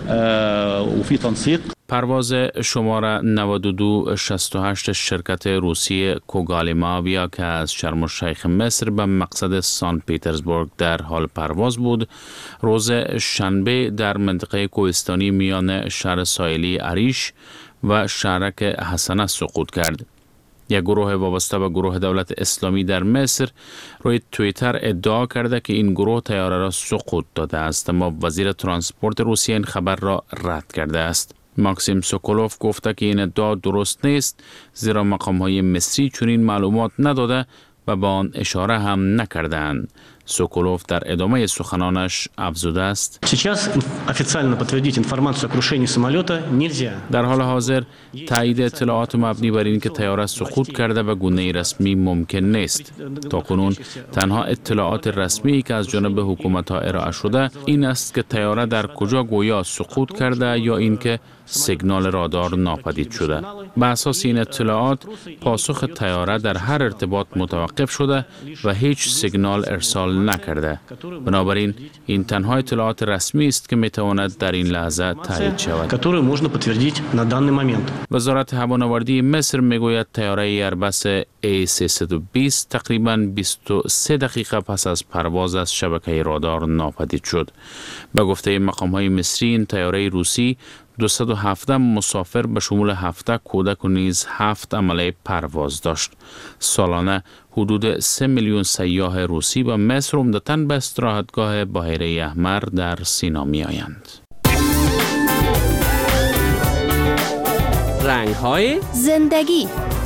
پرواز شماره 9268 شرکت روسی کوگالیماویا که از شرم الشیخ مصر به مقصد سان پیترزبورگ در حال پرواز بود، روز شنبه در منطقه کوهستانی میان شهر ساحلی عریش و شهرک حسنه سقوط کرد. یک گروه وابسته به گروه دولت اسلامی در مصر روی توییتر ادعا کرده که این گروه طیاره را سقوط داده است، اما وزیر ترانسپورت روسیه این خبر را رد کرده است. ماکسیم سوکولوف گفته که این ادعا درست نیست، زیرا مقام‌های مصری چنین معلومات نداده و به آن اشاره هم نکردند. سوکولوف در ادامه سخنانش افزوده است: در حال حاضر تایید اطلاعات مبنی بر این که طیاره سقوط کرده به گونه رسمی ممکن نیست. تاکنون تنها اطلاعات رسمی که از جانب حکومت ها ارائه شده این است که طیاره در کجا گویا سقوط کرده یا اینکه سیگنال رادار ناپدید شده. به اساس این اطلاعات پاسخ طیاره در هر ارتباط متوقف شده و هیچ سیگنال ارسال نکرده. بنابراین این تنها اطلاعات رسمی است که میتواند در این لحظه تایید شود. وزارت هوانوردی مصر میگوید طیاره ایربس A320 تقریباً 23 دقیقه پس از پرواز از شبکه رادار ناپدید شد. به گفته مقام‌های مصری این طیاره روسی 217 مسافر به شمول 7 کودک و نیز 7 عمله پرواز داشت. سالانه حدود 3 میلیون سیاح روسی به مصر عمدتاً به استراحتگاه بحیره احمر در سینا می آیند. رنگ‌های زندگی.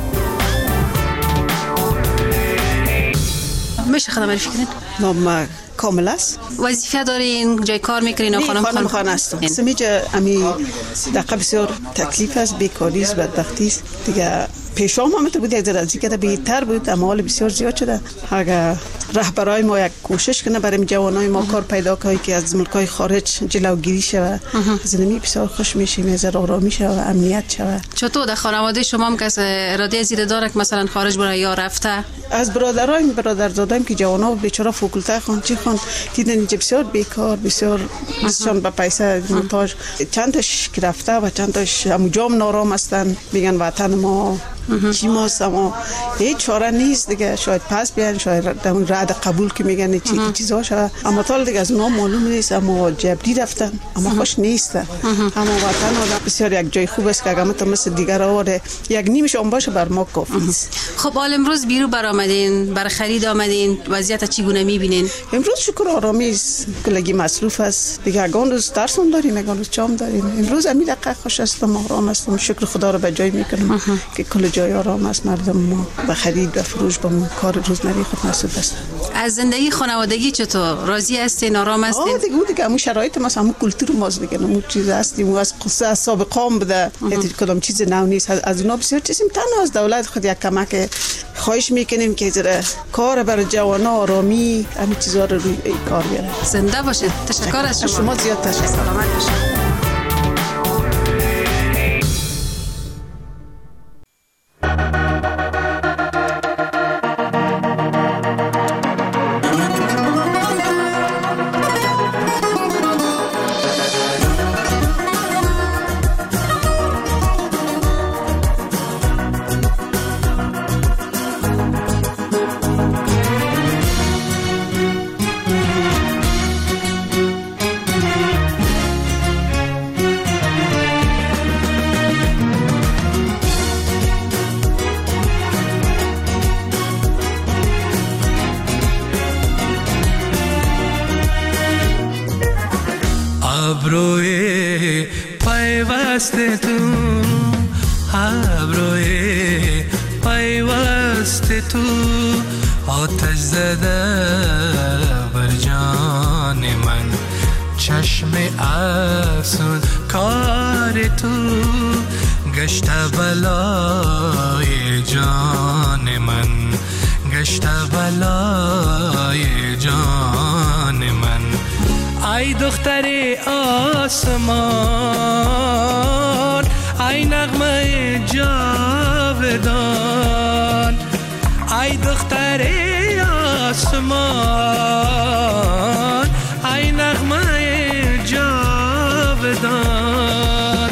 میشه خدمتش کنید؟ نام کامل است. وظیفه دارین؟ جای کار میکنین؟ خانم خانه هستم. سمیجا امی دقیقه بسیار تکلیف است، بیکاری است، بدبختی است. دیگه پیشام هم تو بود یک ذره از اینکه بهتر بود، اما حال بسیار زیاد شده. اگر رهبرای ما یک کوشش کنه برای جوانای ما کار پیدا کنه که از ملکای خارج جلوگیری شود، از اینمی بسیار خوش میشیم، از آرامی شود و امنیت شود. چطور در خانواده شما هم کس اراده زیر داره که مثلا خارج بره یا رفته؟ از برادرزادایم که جوانا بیچاره فاکولته خوان چی خوان دیدن اینجا بسیار بیکار، بسیار بسیار با پیسه محتاج، چند تاش که رفته و چند تاش همونجام نارام هستن، میگن وطن ما چی ماست، اما هیچ چاره نیست دیگه. شاید پس بیان، شاید رد قبول که میگن چی چیزا شده، اما تا دیگه از اونها معلوم نیست، اما جبری رفتن، اما خوش نیستن. اما وطن آدم بسیار یک جای خوب است که اگه مثلا مثل دیگر آوره یک نیمش اون باشه بر ما کافی است. خب حال امروز بیرو برآمدین، برای خرید آمدین، وضعیت چگونه میبینین؟ امروز شکر آرامی است، کلگی مصروف است دیگه. اگه روز درسون داریم، اگه روز چام داریم. امروز امید دقیق خوش هستم، آرام هستم، شکر خدا رو به جای میکنم که کل جای آرام است. مردم ما به خرید و فروش با کار روزمره خود مصروف هستند. از زندگی خانوادگی چطور؟ راضی هستین؟ آرام هستین؟ دیگه همون شرایط ما، همون کلتور ماست دیگه، همون چیز هستیم و از قصه از سابقام بده، کدام چیز نو نیست. از اونا بسیار چیزیم، تنها از دولت خود یک کمک خواهش میکنیم که زره کار برای جوانا آرامی همین چیزا رو روی کار بیاره. زنده باشید. تشکر از شما زیاد تشکر. سلامت باشید. پیوست تو ابروی پیوست تو آتش زده بر جان من چشم افسون کار تو گشت بلای جان من گشت بلای جان من ای دختر آسمان ای نغمه جاودان ای دختر آسمان ای نغمه جاودان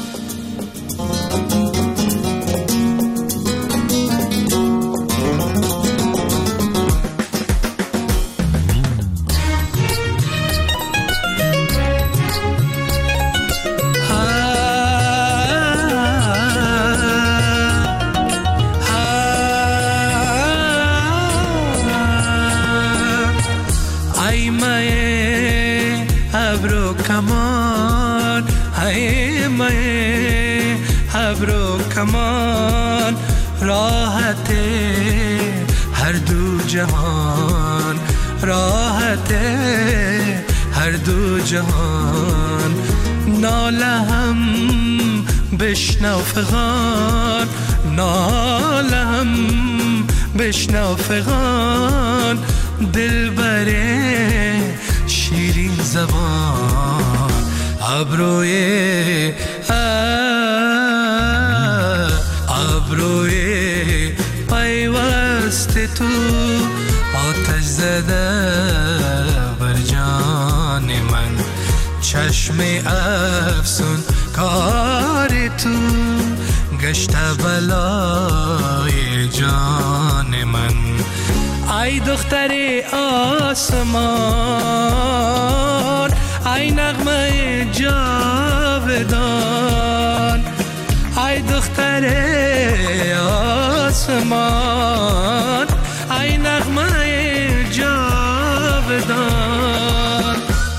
کمان راحت هر دو جهان راحت هر دو جهان ناله هم بشنو فغان ناله هم بشنو فغان دلبر شیرین زبان ابروی ابروی پیوست تو آتش زده بر جان من چشم افسون کار تو گشت بلای جان من ای دختر آسمان ای نغمه جاودان ای دختر آسمان ای نغمه جاودان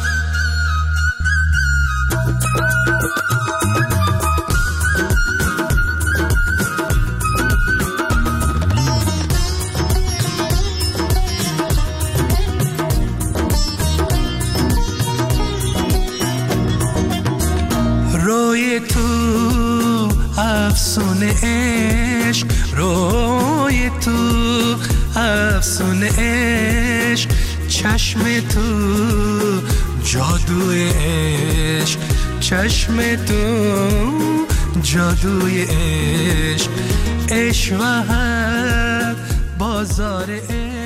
روی تو افسون عشق روی تو افسون عشق چشم تو جادوی عشق چشم تو جادوی عشق عشق و هر بازار عشق